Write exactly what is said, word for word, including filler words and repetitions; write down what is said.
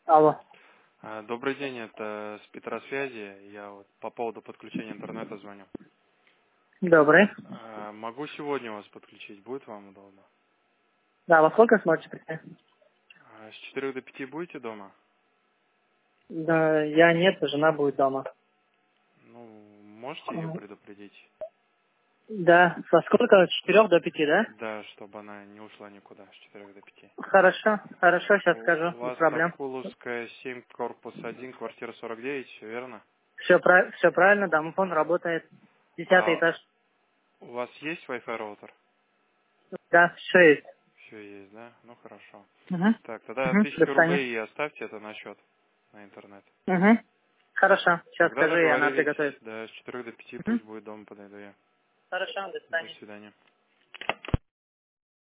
Алло. А, Добрый день, это с Петросвязи. Я вот по поводу подключения интернета звоню. Добрый. А, Могу сегодня вас подключить, будет вам удобно? Да, во сколько сможете прийти? А, С четырех до пяти будете дома? Да, я нет, жена будет дома. Ну, можете ее Мгм. предупредить? Да, со сколько? С четырех до пяти, да? Да, чтобы она не ушла никуда, с четырех до пяти. Хорошо, хорошо, сейчас У скажу, у без вас проблем. Акуловская, семь, корпус один, квартира сорок девять, все верно? Все, все правильно, домофон работает. Десятый А этаж. у вас есть Wi-Fi роутер? Да, все есть. Все есть, да? Ну, хорошо. Угу. Так, тогда Угу. До тысячу свидания. рублей и оставьте это на счет на интернет. Угу. Хорошо, сейчас Тогда скажу, и она договорились, приготовит. да, с четырех до пяти Угу. пусть будет дома, подойду я. Хорошо, до До свидания. свидания.